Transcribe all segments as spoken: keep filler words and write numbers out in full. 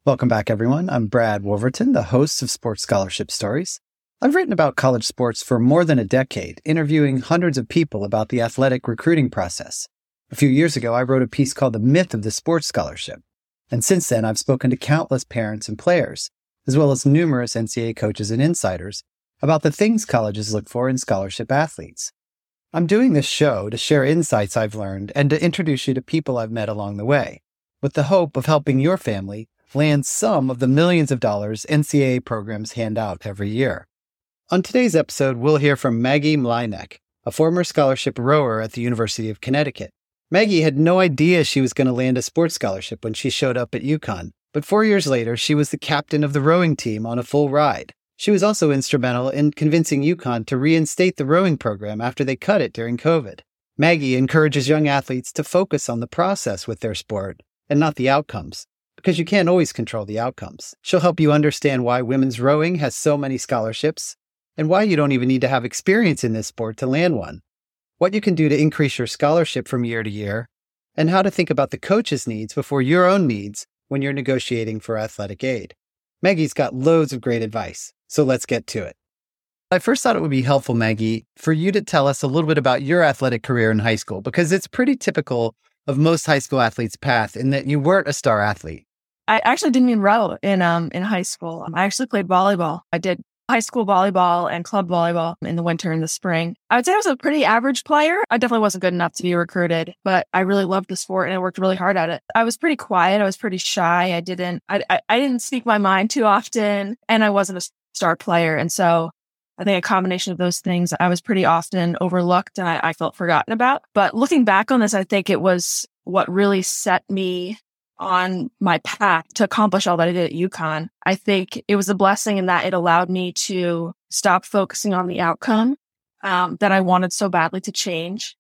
Welcome back, everyone. I'm Brad Wolverton, the host of Sports Scholarship Stories. I've written about college sports for more than a decade, interviewing hundreds of people about the athletic recruiting process. A few years ago, I wrote a piece called The Myth of the Sports Scholarship. And since then, I've spoken to countless parents and players, as well as numerous N C double A coaches and insiders, about the things colleges look for in scholarship athletes. I'm doing this show to share insights I've learned and to introduce you to people I've met along the way, with the hope of helping your family land some of the millions of dollars N C double A programs hand out every year. On today's episode, we'll hear from Maggie Mlynek, a former scholarship rower at the University of Connecticut. Maggie had no idea she was going to land a sports scholarship when she showed up at UConn, but four years later, she was the captain of the rowing team on a full ride. She was also instrumental in convincing UConn to reinstate the rowing program after they cut it during COVID. Maggie encourages young athletes to focus on the process with their sport and not the outcomes, because you can't always control the outcomes. She'll help you understand why women's rowing has so many scholarships and why you don't even need to have experience in this sport to land one, what you can do to increase your scholarship from year to year, and how to think about the coach's needs before your own needs when you're negotiating for athletic aid. Maggie's got loads of great advice, so let's get to it. I first thought it would be helpful, Maggie, for you to tell us a little bit about your athletic career in high school, because it's pretty typical of most high school athletes' path in that you weren't a star athlete. I actually didn't even row in um in high school. I actually played volleyball. I did high school volleyball and club volleyball in the winter and the spring. I would say I was a pretty average player. I definitely wasn't good enough to be recruited, but I really loved the sport and I worked really hard at it. I was pretty quiet. I was pretty shy. I didn't I I, I didn't speak my mind too often, and I wasn't a star player. And so I think a combination of those things, I was pretty often overlooked and I, I felt forgotten about. But looking back on this, I think it was what really set me on my path to accomplish all that I did at UConn. I think it was a blessing in that it allowed me to stop focusing on the outcome um, that I wanted so badly to change.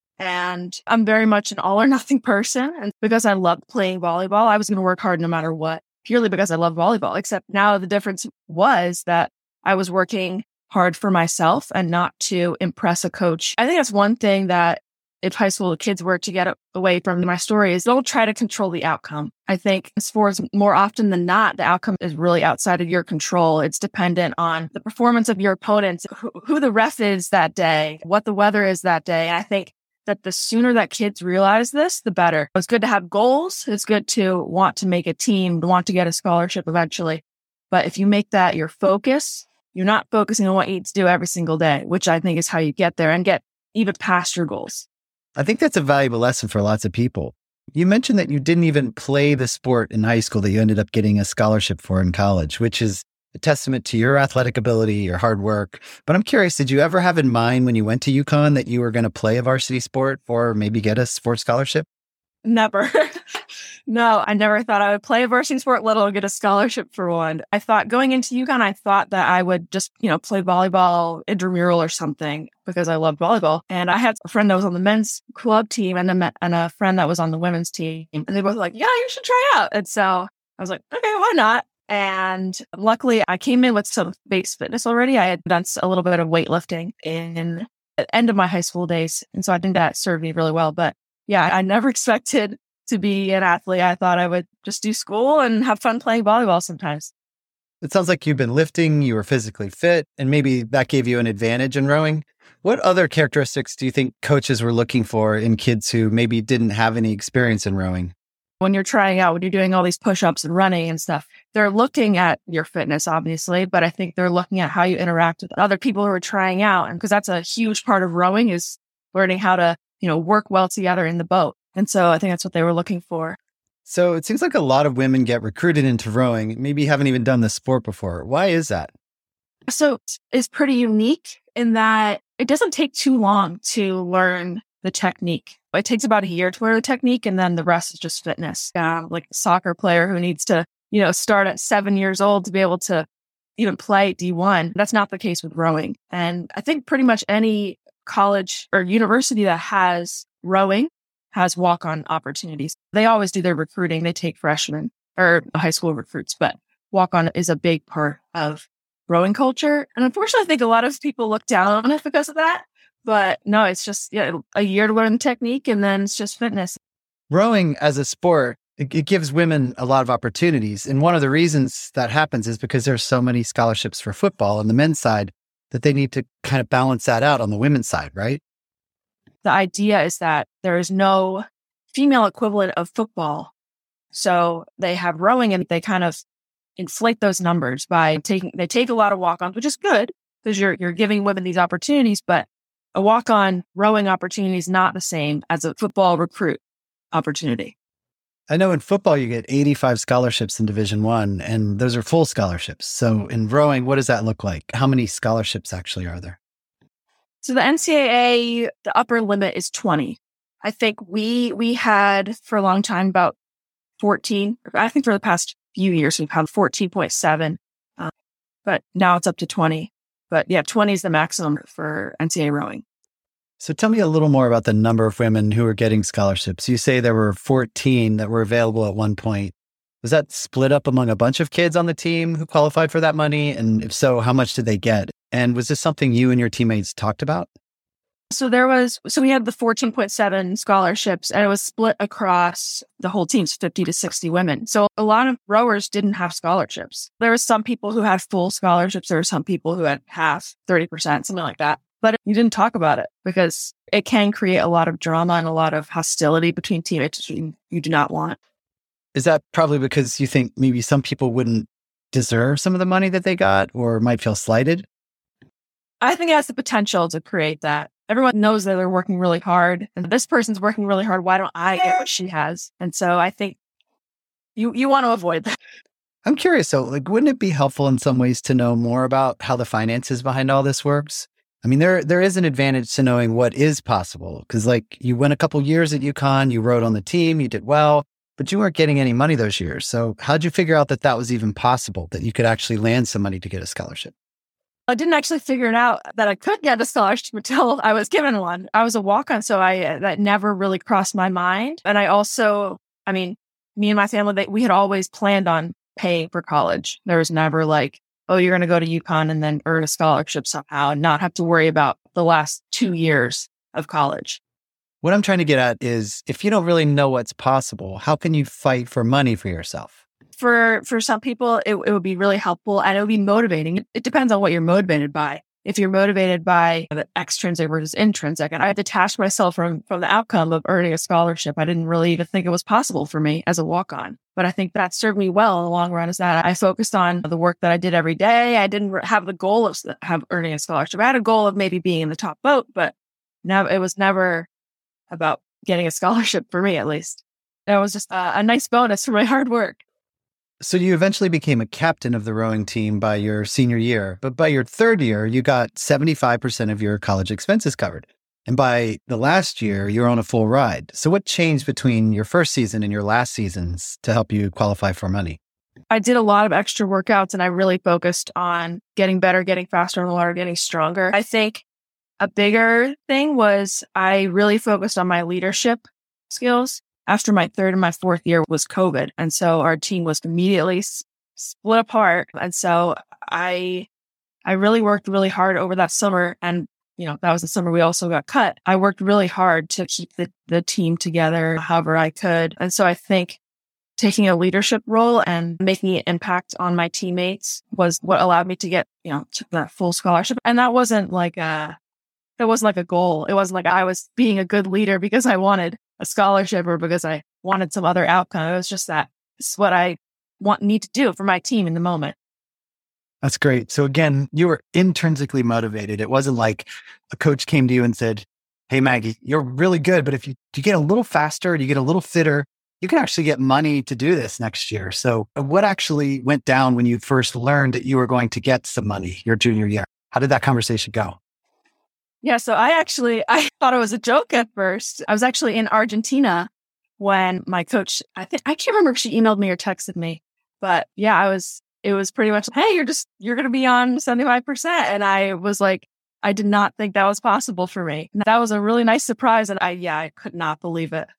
And I'm very much an all or nothing person. And because I loved playing volleyball, I was going to work hard no matter what, purely because I love volleyball. Except now the difference was that I was working hard for myself and not to impress a coach. I think that's one thing that if high school kids were to get away from my story is don't try to control the outcome. I think in sports, more often than not, the outcome is really outside of your control. It's dependent on the performance of your opponents, who, who the ref is that day, what the weather is that day. And I think that the sooner that kids realize this, the better. It's good to have goals. It's good to want to make a team, want to get a scholarship eventually. But if you make that your focus, you're not focusing on what you need to do every single day, which I think is how you get there and get even past your goals. I think that's a valuable lesson for lots of people. You mentioned that you didn't even play the sport in high school that you ended up getting a scholarship for in college, which is a testament to your athletic ability, your hard work. But I'm curious, did you ever have in mind when you went to UConn that you were going to play a varsity sport or maybe get a sports scholarship? Never. No, I never thought I would play a varsity sport, let alone get a scholarship for one. I thought going into UConn, I thought that I would just, you know, play volleyball, intramural or something because I loved volleyball. And I had a friend that was on the men's club team and a, and a friend that was on the women's team. And they both were like, yeah, you should try out. And so I was like, okay, why not? And luckily I came in with some base fitness already. I had done a little bit of weightlifting in at the end of my high school days. And so I think that served me really well. But yeah, I never expected to be an athlete. I thought I would just do school and have fun playing volleyball sometimes. It sounds like you've been lifting, you were physically fit, and maybe that gave you an advantage in rowing. What other characteristics do you think coaches were looking for in kids who maybe didn't have any experience in rowing? When you're trying out, when you're doing all these push-ups and running and stuff, they're looking at your fitness, obviously, but I think they're looking at how you interact with other people who are trying out. And because that's a huge part of rowing is learning how to, you know, work well together in the boat. And so I think that's what they were looking for. So it seems like a lot of women get recruited into rowing, maybe haven't even done the sport before. Why is that? So it's pretty unique in that it doesn't take too long to learn the technique. It takes about a year to learn the technique, and then the rest is just fitness. Um, like a soccer player who needs to, you know, start at seven years old to be able to even play D one. That's not the case with rowing. And I think pretty much any college or university that has rowing has walk-on opportunities. They always do their recruiting. They take freshmen or high school recruits, but walk-on is a big part of rowing culture. And unfortunately, I think a lot of people look down on it because of that. But no, it's just yeah, a year to learn the technique and then it's just fitness. Rowing as a sport It, it gives women a lot of opportunities. And one of the reasons that happens is because there's so many scholarships for football on the men's side that they need to kind of balance that out on the women's side, right? The idea is that there is no female equivalent of football. So they have rowing and they kind of inflate those numbers by taking, they take a lot of walk-ons, which is good because you're, you're giving women these opportunities, but a walk-on rowing opportunity is not the same as a football recruit opportunity. I know in football, you get eighty-five scholarships in Division One, and those are full scholarships. So in rowing, what does that look like? How many scholarships actually are there? So the N C double A, the upper limit is twenty. I think we we had for a long time about fourteen. I think for the past few years, we've had fourteen point seven, um, but now it's up to twenty. But yeah, twenty is the maximum for N C double A rowing. So tell me a little more about the number of women who are getting scholarships. You say there were fourteen that were available at one point. Was that split up among a bunch of kids on the team who qualified for that money? And if so, how much did they get? And was this something you and your teammates talked about? So there was, so we had the fourteen point seven scholarships and it was split across the whole team's fifty to sixty women. So a lot of rowers didn't have scholarships. There were some people who had full scholarships. There were some people who had half, thirty percent, something like that. But you didn't talk about it because it can create a lot of drama and a lot of hostility between teammates you, you do not want. Is that probably because you think maybe some people wouldn't deserve some of the money that they got or might feel slighted? I think it has the potential to create that. Everyone knows that they're working really hard and this person's working really hard. Why don't I get what she has? And so I think you, you want to avoid that. I'm curious. So like, wouldn't it be helpful in some ways to know more about how the finances behind all this works? I mean, there there is an advantage to knowing what is possible because like you went a couple years at UConn, you rowed on the team, you did well, but you weren't getting any money those years. So how'd you figure out that that was even possible, that you could actually land some money to get a scholarship? I didn't actually figure it out that I could get a scholarship until I was given one. I was a walk-on, so I that never really crossed my mind. And I also, I mean, me and my family, they, we had always planned on paying for college. There was never like, oh, you're going to go to UConn and then earn a scholarship somehow and not have to worry about the last two years of college. What I'm trying to get at is if you don't really know what's possible, how can you fight for money for yourself? For for some people, it, it would be really helpful and it would be motivating. It, it depends on what you're motivated by. If you're motivated by the extrinsic versus intrinsic, and I detached myself from, from the outcome of earning a scholarship. I didn't really even think it was possible for me as a walk-on. But I think that served me well in the long run is that I focused on the work that I did every day. I didn't have the goal of have earning a scholarship. I had a goal of maybe being in the top boat, but now it was never about getting a scholarship for me, at least. It was just a, a nice bonus for my hard work. So you eventually became a captain of the rowing team by your senior year, but by your third year, you got seventy-five percent of your college expenses covered. And by the last year, you're on a full ride. So what changed between your first season and your last seasons to help you qualify for money? I did a lot of extra workouts and I really focused on getting better, getting faster in the water, getting stronger. I think a bigger thing was I really focused on my leadership skills. After my third and my fourth year was COVID. And so our team was immediately s- split apart. And so I, I really worked really hard over that summer. And, you know, that was the summer we also got cut. I worked really hard to keep the, the team together however I could. And so I think taking a leadership role and making an impact on my teammates was what allowed me to get, you know, to that full scholarship. And that wasn't like a, that wasn't like a goal. It wasn't like I was being a good leader because I wanted a scholarship or because I wanted some other outcome. It was just that it's what I want need to do for my team in the moment. That's great. So again, you were intrinsically motivated. It wasn't like a coach came to you and said, hey, Maggie, you're really good, but if you, you get a little faster, you get a little fitter, you can actually get money to do this next year. So what actually went down when you first learned that you were going to get some money your junior year? How did that conversation go? Yeah, so I actually, I thought it was a joke at first. I was actually in Argentina when my coach, I think, I can't remember if she emailed me or texted me, but yeah, I was, it was pretty much, hey, you're just, you're going to be on seventy-five percent. And I was like, I did not think that was possible for me. And that was a really nice surprise. And I, yeah, I could not believe it.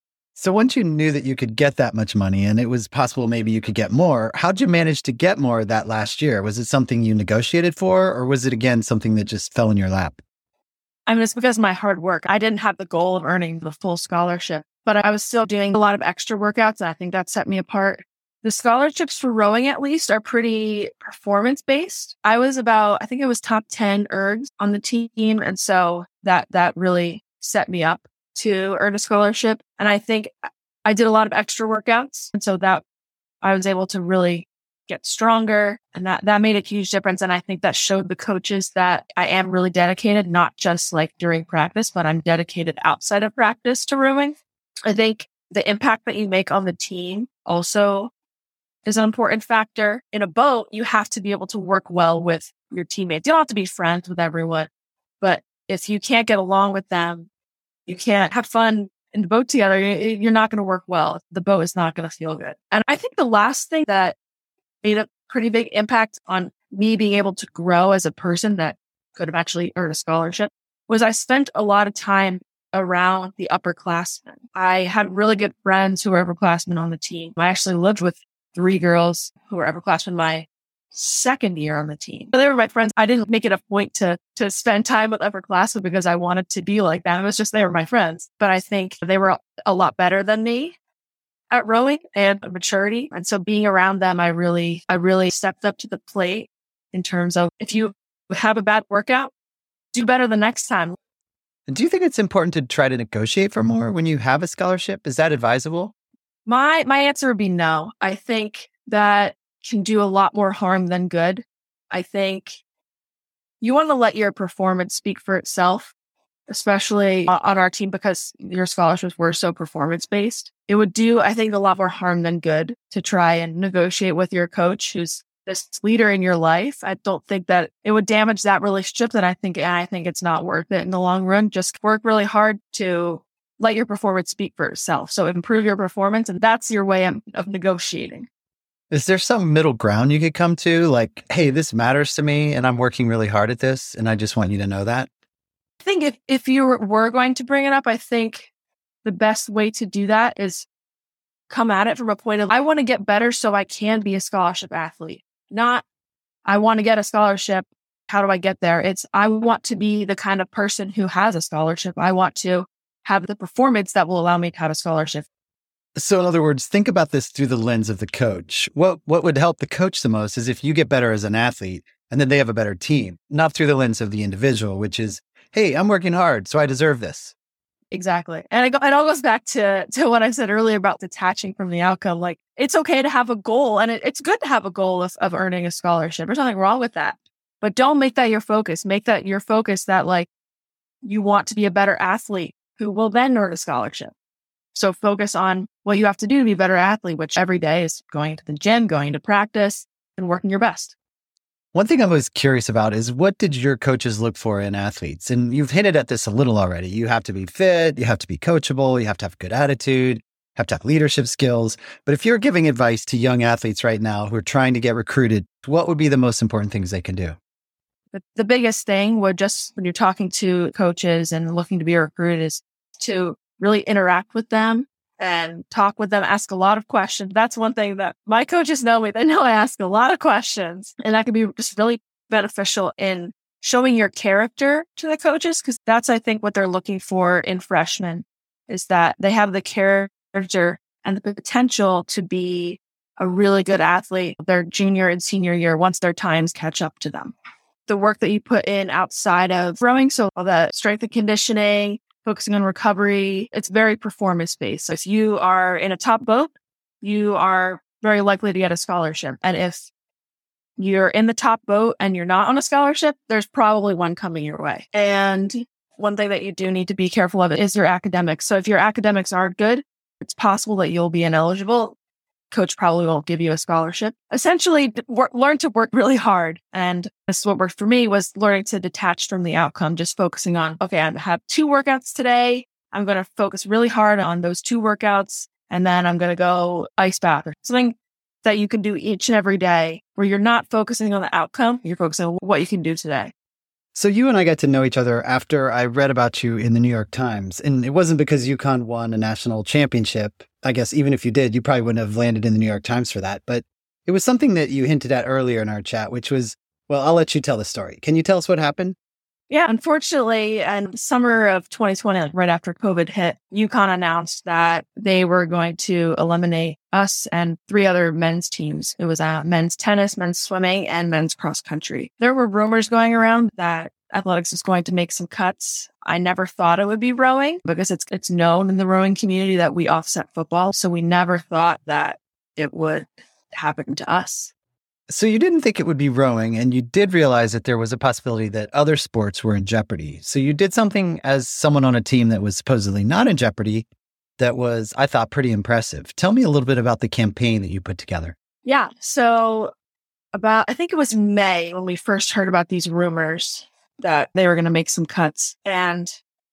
So once you knew that you could get that much money and it was possible maybe you could get more, how'd you manage to get more that last year? Was it something you negotiated for, or was it again something that just fell in your lap? I mean, it's because of my hard work. I didn't have the goal of earning the full scholarship. but I was still doing a lot of extra workouts. And I think that set me apart. The scholarships for rowing, at least, are pretty performance based. I was about, I think it was top ten ergs on the team. And so that, that really set me up to earn a scholarship. And I think I did a lot of extra workouts. And so that I was able to really get stronger, and that, that made a huge difference. And I think that showed the coaches that I am really dedicated, not just like during practice, but I'm dedicated outside of practice to rowing. I think the impact that you make on the team also is an important factor. In a boat, you have to be able to work well with your teammates. You don't have to be friends with everyone, but if you can't get along with them, you can't have fun in the boat together, you're not going to work well. The boat is not going to feel good. And I think the last thing that made a pretty big impact on me being able to grow as a person that could have actually earned a scholarship was I spent a lot of time around the upperclassmen. I had really good friends who were upperclassmen on the team. I actually lived with three girls who were upperclassmen my second year on the team. They were my friends. I didn't make it a point to to spend time with upperclassmen because I wanted to be like them. It was just they were my friends. But I think they were a lot better than me at rowing and maturity. And so being around them, I really, I really stepped up to the plate in terms of if you have a bad workout, do better the next time. And do you think it's important to try to negotiate for more when you have a scholarship? Is that advisable? My my answer would be no. I think that can do a lot more harm than good. I think you want to let your performance speak for itself, especially on our team because your scholarships were so performance-based. It would do, I think, a lot more harm than good to try and negotiate with your coach who's this leader in your life. I don't think that it would damage that relationship. And I think, and I think it's not worth it in the long run. Just work really hard to let your performance speak for itself. So improve your performance. And that's your way of, of negotiating. Is there some middle ground you could come to? Like, hey, this matters to me and I'm working really hard at this. And I just want you to know that. I think if, if you were going to bring it up, I think the best way to do that is come at it from a point of, I want to get better so I can be a scholarship athlete. Not, I want to get a scholarship. How do I get there? It's, I want to be the kind of person who has a scholarship. I want to have the performance that will allow me to have a scholarship. So in other words, think about this through the lens of the coach. What what would help the coach the most is if you get better as an athlete and then they have a better team, not through the lens of the individual, which is, hey, I'm working hard, so I deserve this. Exactly. And it, go, it all goes back to, to what I said earlier about detaching from the outcome. Like, it's okay to have a goal, and it, it's good to have a goal of, of earning a scholarship. There's nothing wrong with that. But don't make that your focus. Make that your focus that, like, you want to be a better athlete who will then earn a scholarship. So focus on what you have to do to be a better athlete, which every day is going to the gym, going to practice, and working your best. One thing I was curious about is what did your coaches look for in athletes? And you've hinted at this a little already. You have to be fit, you have to be coachable, you have to have a good attitude, you have to have leadership skills. But if you're giving advice to young athletes right now who are trying to get recruited, what would be the most important things they can do? The, the biggest thing would just, when you're talking to coaches and looking to be recruited, is to really interact with them and talk with them, ask a lot of questions. That's one thing that my coaches know me. They know I ask a lot of questions, and that can be just really beneficial in showing your character to the coaches. Cause that's, I think, what they're looking for in freshmen is that they have the character and the potential to be a really good athlete their junior and senior year once their times catch up to them. The work that you put in outside of rowing, so all the strength and conditioning, focusing on recovery, it's very performance-based. So if you are in a top boat, you are very likely to get a scholarship. And if you're in the top boat and you're not on a scholarship, there's probably one coming your way. And one thing that you do need to be careful of is your academics. So if your academics are good, it's possible that you'll be ineligible. Coach probably won't give you a scholarship. Essentially, work, learn to work really hard. And this is what worked for me, was learning to detach from the outcome, just focusing on, okay, I have two workouts today. I'm going to focus really hard on those two workouts. And then I'm going to go ice bath or something that you can do each and every day where you're not focusing on the outcome. You're focusing on what you can do today. So you and I got to know each other after I read about you in the New York Times. And it wasn't because UConn won a national championship. I guess even if you did, you probably wouldn't have landed in the New York Times for that. But it was something that you hinted at earlier in our chat, which was, well, I'll let you tell the story. Can you tell us what happened? Yeah, unfortunately, in the summer of twenty twenty, like right after COVID hit, UConn announced that they were going to eliminate us and three other men's teams. It was uh, men's tennis, men's swimming, and men's cross country. There were rumors going around that athletics was going to make some cuts. I never thought it would be rowing because it's it's known in the rowing community that we offset football. So we never thought that it would happen to us. So you didn't think it would be rowing, and you did realize that there was a possibility that other sports were in jeopardy. So you did something as someone on a team that was supposedly not in jeopardy that was, I thought, pretty impressive. Tell me a little bit about the campaign that you put together. Yeah. So about, I think it was May when we first heard about these rumors that they were going to make some cuts. And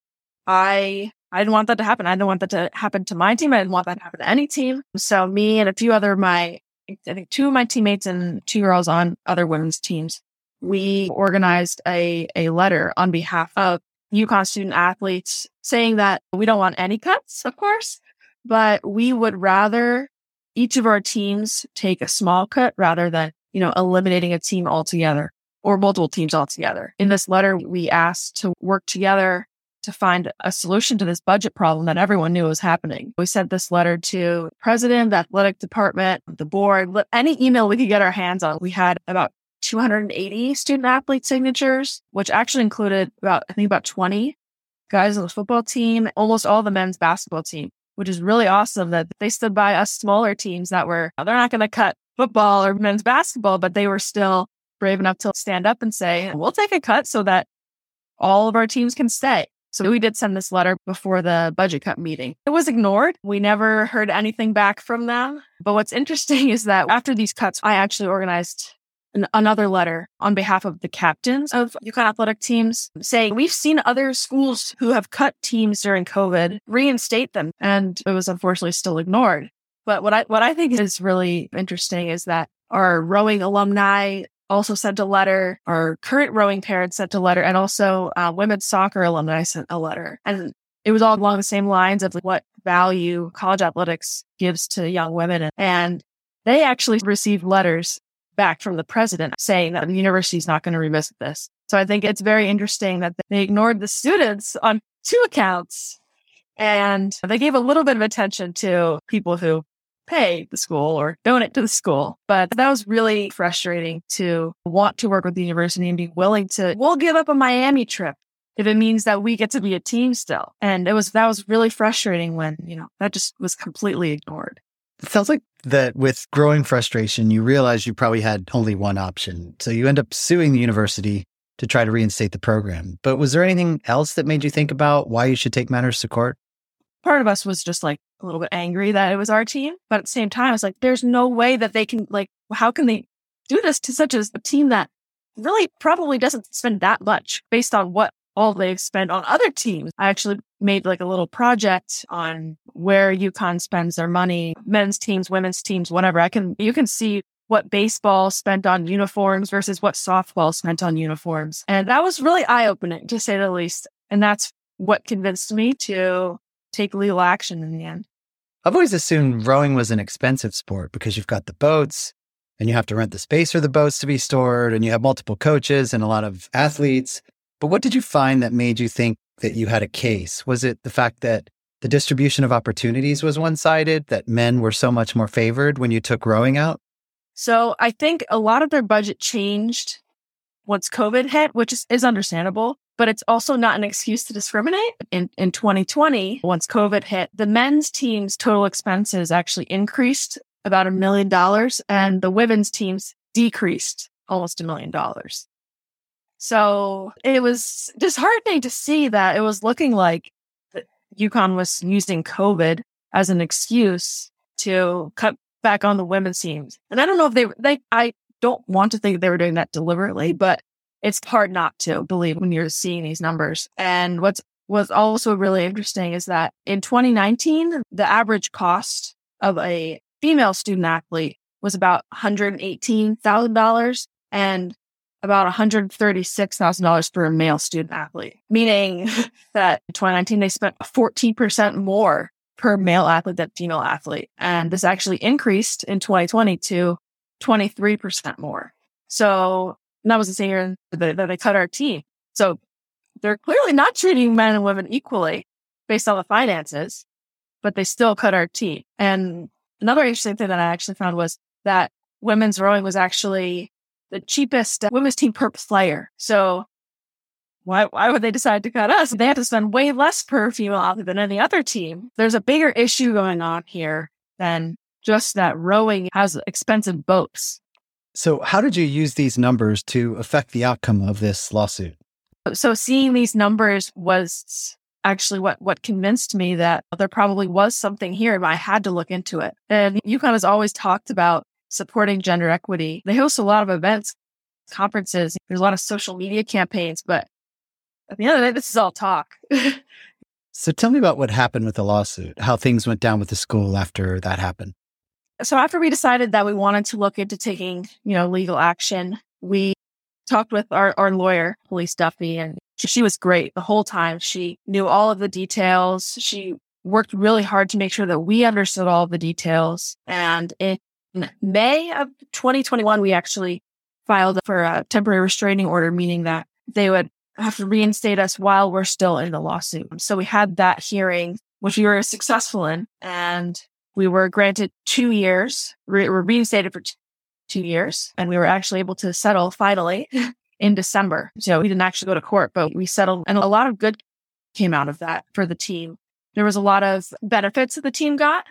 I I didn't want that to happen. I didn't want that to happen to my team. I didn't want that to happen to any team. So me and a few other my I think two of my teammates and two girls on other women's teams, we organized a, a letter on behalf of UConn student athletes saying that we don't want any cuts, of course, but we would rather each of our teams take a small cut rather than, you know, eliminating a team altogether or multiple teams altogether. In this letter, we asked to work together to find a solution to this budget problem that everyone knew was happening. We sent this letter to the president, the athletic department, the board, any email we could get our hands on. We had about two hundred eighty student athlete signatures, which actually included about, I think about twenty guys on the football team, almost all the men's basketball team, which is really awesome that they stood by us smaller teams that were, they're not going to cut football or men's basketball, but they were still brave enough to stand up and say, we'll take a cut so that all of our teams can stay. So we did send this letter before the budget cut meeting. It was ignored. We never heard anything back from them. But what's interesting is that after these cuts, I actually organized an, another letter on behalf of the captains of UConn athletic teams saying, we've seen other schools who have cut teams during COVID reinstate them. And it was unfortunately still ignored. But what I, what I think is really interesting is that our rowing alumni also sent a letter. Our current rowing parents sent a letter, and also uh, women's soccer alumni sent a letter. And it was all along the same lines of what value college athletics gives to young women. And they actually received letters back from the president saying that the university is not going to revisit this. So I think it's very interesting that they ignored the students on two accounts, and they gave a little bit of attention to people who pay the school or donate to the school. But that was really frustrating to want to work with the university and be willing to, we'll give up a Miami trip if it means that we get to be a team still. And it was, that was really frustrating when, you know, that just was completely ignored. It sounds like that with growing frustration, you realize you probably had only one option. So you end up suing the university to try to reinstate the program. But was there anything else that made you think about why you should take matters to court? Part of us was just like a little bit angry that it was our team. But at the same time, it's like, there's no way that they can, like, how can they do this to such a, a team that really probably doesn't spend that much based on what all they've spent on other teams? I actually made like a little project on where UConn spends their money, men's teams, women's teams, whatever. I can, you can see what baseball spent on uniforms versus what softball spent on uniforms. And that was really eye-opening, to say the least. And that's what convinced me to take legal action in the end. I've always assumed rowing was an expensive sport because you've got the boats and you have to rent the space for the boats to be stored and you have multiple coaches and a lot of athletes. But what did you find that made you think that you had a case? Was it the fact that the distribution of opportunities was one-sided, that men were so much more favored when you took rowing out? So I think a lot of their budget changed once COVID hit, which is, is understandable. But it's also not an excuse to discriminate. In in twenty twenty, once COVID hit, the men's team's total expenses actually increased about a million dollars and the women's teams decreased almost a million dollars. So it was disheartening to see that it was looking like UConn was using COVID as an excuse to cut back on the women's teams. And I don't know if they, they I don't want to think they were doing that deliberately, but it's hard not to believe when you're seeing these numbers. And what's was also really interesting is that in twenty nineteen, the average cost of a female student athlete was about one hundred eighteen thousand dollars and about one hundred thirty-six thousand dollars for a male student athlete, meaning that in twenty nineteen, they spent fourteen percent more per male athlete than female athlete. And this actually increased in twenty twenty to twenty-three percent more. So and that was the same year that they cut our team. So they're clearly not treating men and women equally based on the finances, but they still cut our team. And another interesting thing that I actually found was that women's rowing was actually the cheapest women's team per player. So why why would they decide to cut us? They have to spend way less per female athlete than any other team. There's a bigger issue going on here than just that rowing has expensive boats. So how did you use these numbers to affect the outcome of this lawsuit? So seeing these numbers was actually what, what convinced me that there probably was something here, but I had to look into it. And UConn has always talked about supporting gender equity. They host a lot of events, conferences. There's a lot of social media campaigns, but at the end of the day, this is all talk. So tell me about what happened with the lawsuit, how things went down with the school after that happened. So after we decided that we wanted to look into taking, you know, legal action, we talked with our, our lawyer, Police Duffy, and she, she was great the whole time. She knew all of the details. She worked really hard to make sure that we understood all of the details. And in May of twenty twenty-one, we actually filed for a temporary restraining order, meaning that they would have to reinstate us while we're still in the lawsuit. So we had that hearing, which we were successful in, and we were granted two years. We were reinstated for t- two years, and we were actually able to settle finally in December. So we didn't actually go to court, but we settled, and a lot of good came out of that for the team. There was a lot of benefits that the team got.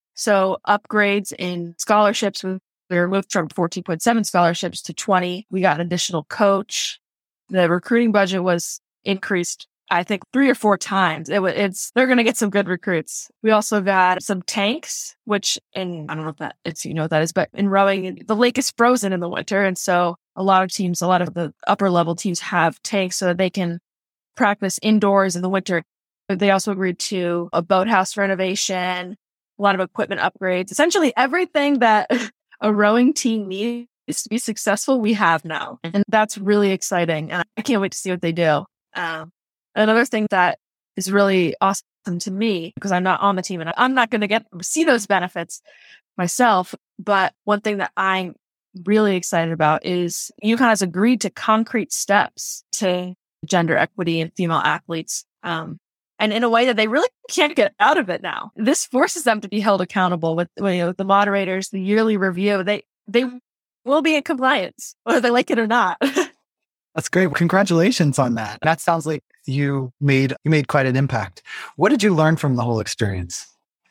So upgrades in scholarships. We were moved from fourteen point seven scholarships to twenty. We got an additional coach. The recruiting budget was increased, I think, three or four times. It was, it's, they're going to get some good recruits. We also got some tanks, which in, I don't know if that, it's, you know what that is, but in rowing, the lake is frozen in the winter. And so a lot of teams, a lot of the upper level teams have tanks so that they can practice indoors in the winter. They also agreed to a boathouse renovation, a lot of equipment upgrades, essentially everything that a rowing team needs is to be successful, we have now. And that's really exciting. And I can't wait to see what they do. Um, another thing that is really awesome to me, because I'm not on the team and I'm not going to get see those benefits myself. But one thing that I'm really excited about is UConn has agreed to concrete steps to gender equity and female athletes. Um, and in a way that they really can't get out of it now. This forces them to be held accountable with, you know, the moderators, the yearly review. They, they, will be in compliance, whether they like it or not. That's great. Congratulations on that. That sounds like you made you made quite an impact. What did you learn from the whole experience?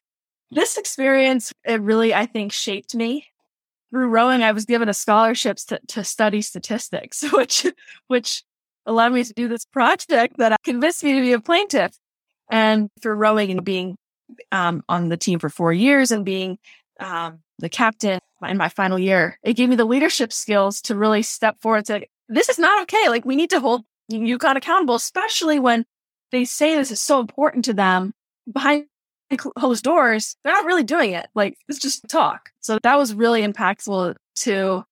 This experience, it really, I think, shaped me. Through rowing, I was given a scholarship to, to study statistics, which which allowed me to do this project that convinced me to be a plaintiff. And through rowing and being um, on the team for four years and being um, the captain in my final year, it gave me the leadership skills to really step forward and say, this is not okay. Like, we need to hold UConn accountable, especially when they say this is so important to them behind closed doors. They're not really doing it. Like, it's just talk. So that was really impactful to,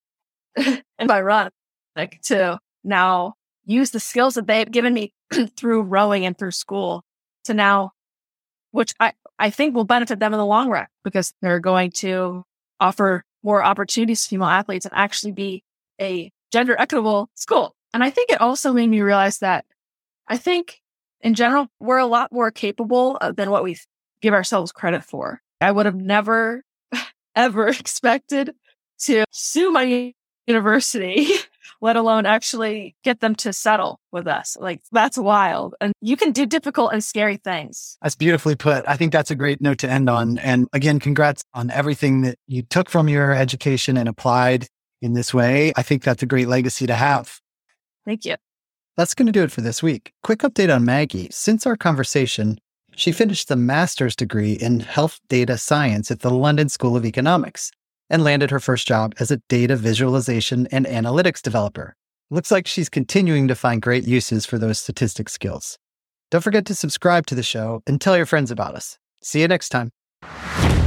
and ironic, like, to now use the skills that they've given me through rowing and through school to now, which I, I think will benefit them in the long run, because they're going to offer more opportunities to female athletes and actually be a gender equitable school. And I think it also made me realize that I think in general, we're a lot more capable than what we give ourselves credit for. I would have never, ever expected to sue my university, let alone actually get them to settle with us. Like, that's wild. And you can do difficult and scary things. That's beautifully put. I think that's a great note to end on. And again, congrats on everything that you took from your education and applied in this way. I think that's a great legacy to have. Thank you. That's going to do it for this week. Quick update on Maggie. Since our conversation, she finished the master's degree in health data science at the London School of Economics and landed her first job as a data visualization and analytics developer. Looks like she's continuing to find great uses for those statistics skills. Don't forget to subscribe to the show and tell your friends about us. See you next time.